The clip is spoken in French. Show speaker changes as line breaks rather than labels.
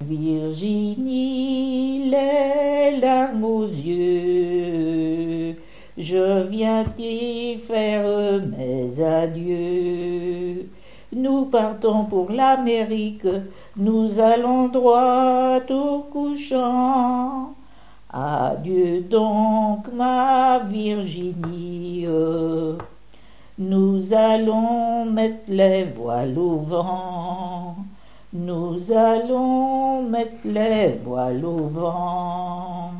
Virginie, les larmes aux yeux, je viens t'y faire mes adieux. Nous partons pour l'Amérique, nous allons droit au couchant. Adieu donc ma Virginie, nous allons mettre les voiles au vent. Nous allons mettre les voiles au vent.